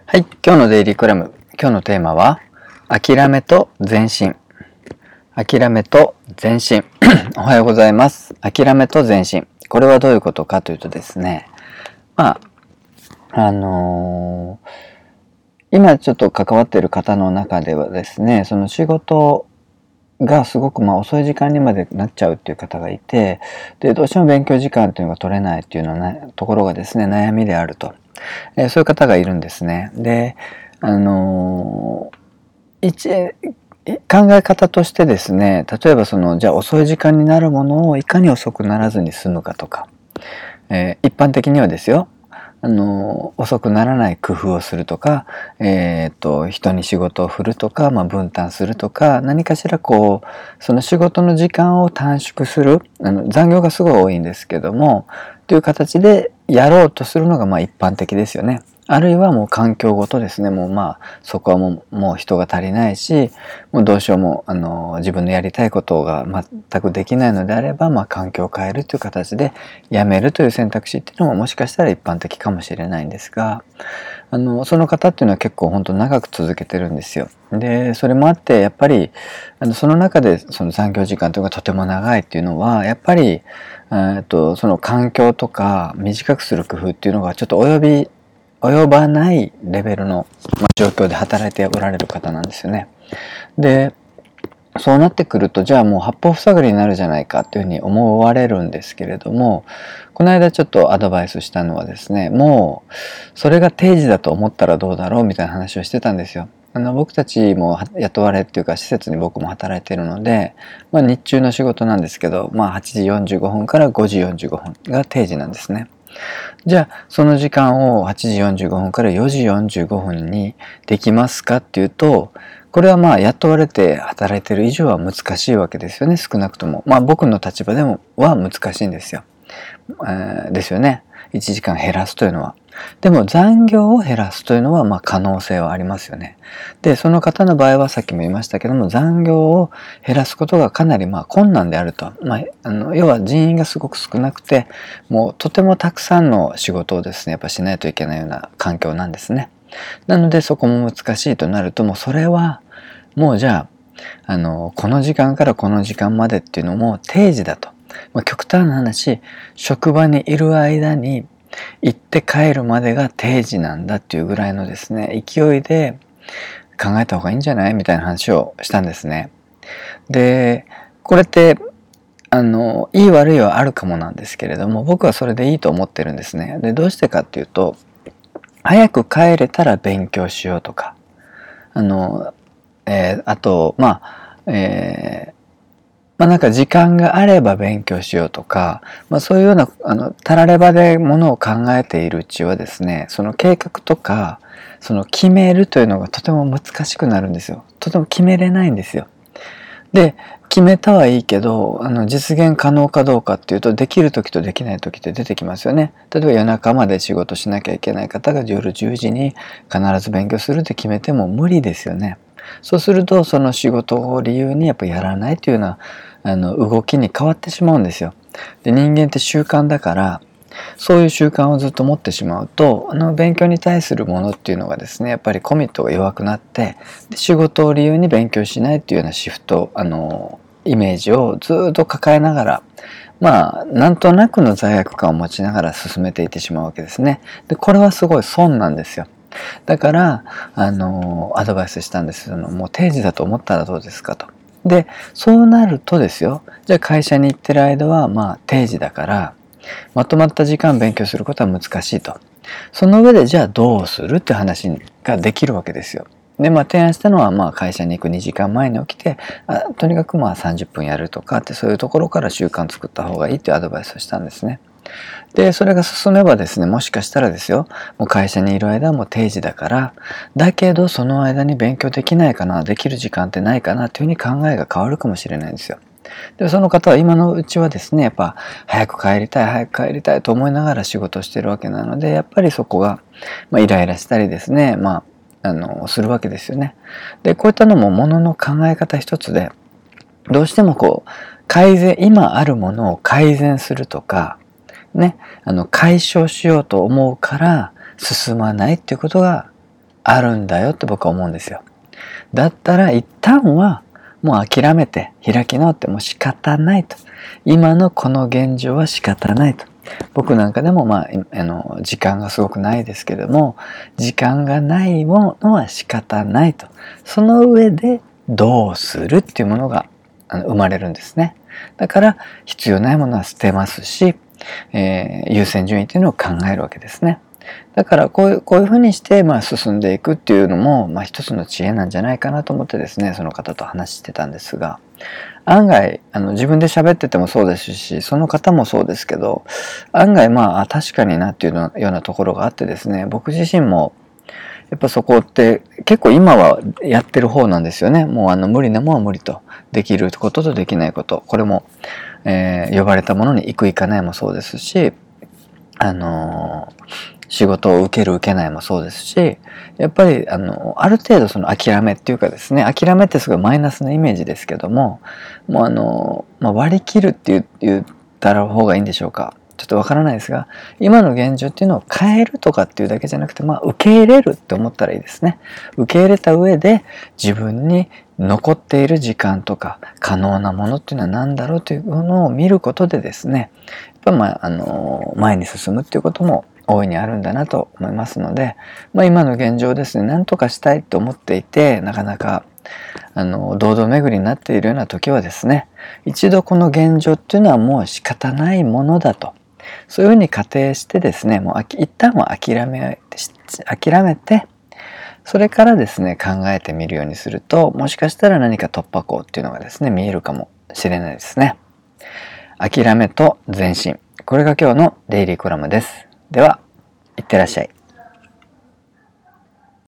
はい、今日のデイリーコラム。今日のテーマは、諦めと前進。諦めと前進。おはようございます。諦めと前進。これはどういうことかというとですね、今ちょっと関わっている方の中ではですね、その仕事がすごく遅い時間にまでなっちゃうっていう方がいて、で、どうしても勉強時間っていうのが取れないっていうのはところがですね、悩みであると。そういう方がいるんですね。で、考え方としてですね、例えばじゃあ遅い時間になるものをいかに遅くならずに済むかとか、一般的にはですよ、遅くならない工夫をするとか、人に仕事を振るとか、分担するとか、何かしらその仕事の時間を短縮する、残業がすごい多いんですけども、という形でやろうとするのが一般的ですよね。あるいはもう環境ごとですね、そこはもう人が足りないし、もうどうしようも自分のやりたいことが全くできないのであれば、環境を変えるという形でやめるという選択肢っていうのももしかしたら一般的かもしれないんですが、その方っていうのは結構本当長く続けてるんですよ。で、それもあってやっぱりその中でその残業時間というのがとても長いっていうのはやっぱりその環境とか短くする工夫っていうのがちょっと及ばないレベルの状況で働いておられる方なんですよね。で、そうなってくるとじゃあもう八方塞がりになるじゃないかというふうに思われるんですけれども、この間ちょっとアドバイスしたのはですね、もうそれが定時だと思ったらどうだろうみたいな話をしてたんですよ。僕たちも雇われっていうか施設に僕も働いているので、日中の仕事なんですけど、8時45分から5時45分が定時なんですね。じゃあその時間を8時45分から4時45分にできますかっていうと、これは雇われて働いている以上は難しいわけですよね。少なくとも僕の立場でもは難しいんですよ。ですよね。1時間減らすというのは。でも残業を減らすというのは可能性はありますよね。で、その方の場合はさっきも言いましたけども、残業を減らすことがかなり困難であると。要は人員がすごく少なくて、もうとてもたくさんの仕事をですね、やっぱしないといけないような環境なんですね。なのでそこも難しいとなると、もうそれはもうじゃあ、この時間からこの時間までっていうのも定時だと。極端な話、職場にいる間に行って帰るまでが定時なんだっていうぐらいのですね、勢いで考えた方がいいんじゃないみたいな話をしたんですね。で、これっていい悪いはあるかもなんですけれども、僕はそれでいいと思ってるんですね。で、どうしてかっていうと、早く帰れたら勉強しようとか、あと、なんか時間があれば勉強しようとか、そういうような、たらればでものを考えているうちはですね、その計画とか、その決めるというのがとても難しくなるんですよ。とても決めれないんですよ。で、決めたはいいけど、実現可能かどうかっていうと、できる時とできない時って出てきますよね。例えば夜中まで仕事しなきゃいけない方が夜10時に必ず勉強するって決めても無理ですよね。そうすると、その仕事を理由にやっぱやらないというような、動きに変わってしまうんですよ。で、人間って習慣だから、そういう習慣をずっと持ってしまうと、勉強に対するものっていうのがですね、やっぱりコミットが弱くなって、で仕事を理由に勉強しないっていうようなシフト、イメージをずっと抱えながら、なんとなくの罪悪感を持ちながら進めていってしまうわけですね。で、これはすごい損なんですよ。だから、アドバイスしたんです。もう定時だと思ったらどうですかと。で、そうなるとですよ、じゃあ会社に行ってる間は、定時だから、まとまった時間勉強することは難しいと。その上でじゃあどうするって話ができるわけですよ。で、提案したのは、会社に行く2時間前に起きて、とにかく30分やるとかって、そういうところから習慣作った方がいいっていうアドバイスをしたんですね。で、それが進めばですね、もしかしたらですよ、もう会社にいる間はもう定時だから、だけどその間に勉強できないかな、できる時間ってないかなっていうふうに考えが変わるかもしれないんですよ。で、その方は今のうちはですね、やっぱ早く帰りたい、早く帰りたいと思いながら仕事をしてるわけなので、やっぱりそこが、イライラしたりですね、するわけですよね。で、こういったのもものの考え方一つで、どうしても今あるものを改善するとか、ね、解消しようと思うから進まないっていうことがあるんだよって僕は思うんですよ。だったら一旦はもう諦めて開き直ってもう仕方ないと。今のこの現状は仕方ないと。僕なんかでも時間がすごくないですけれども、時間がないものは仕方ないと。その上でどうするっていうものが生まれるんですね。だから必要ないものは捨てますし、優先順位っていうのを考えるわけですね。だからこういうふうにして進んでいくっていうのも一つの知恵なんじゃないかなと思ってですね、その方と話してたんですが、案外自分で喋っててもそうですし、その方もそうですけど、案外確かになっていうようなところがあってですね、僕自身もやっぱそこって結構今はやってる方なんですよね。もう無理なものは無理と、できることとできないこと、これも、呼ばれたものに行く行かないもそうですし、仕事を受ける受けないもそうですし、やっぱりある程度その諦めっていうかですね、諦めってすごいマイナスなイメージですけども、もう割り切るって言ったら方がいいんでしょうか。ちょっとわからないですが、今の現状っていうのを変えるとかっていうだけじゃなくて、受け入れるって思ったらいいですね。受け入れた上で自分に残っている時間とか可能なものっていうのは何だろうというものを見ることでですね、やっぱ前に進むっていうことも大いにあるんだなと思いますので、今の現状ですね、何とかしたいと思っていて、なかなか堂々巡りになっているような時はですね、一度この現状っていうのはもう仕方ないものだと、そういうふうに仮定してですね、もう一旦は諦めて、それからですね、考えてみるようにすると、もしかしたら何か突破口っていうのがですね、見えるかもしれないですね。諦めと前進。これが今日のデイリーコラムです。では、いってらっしゃい。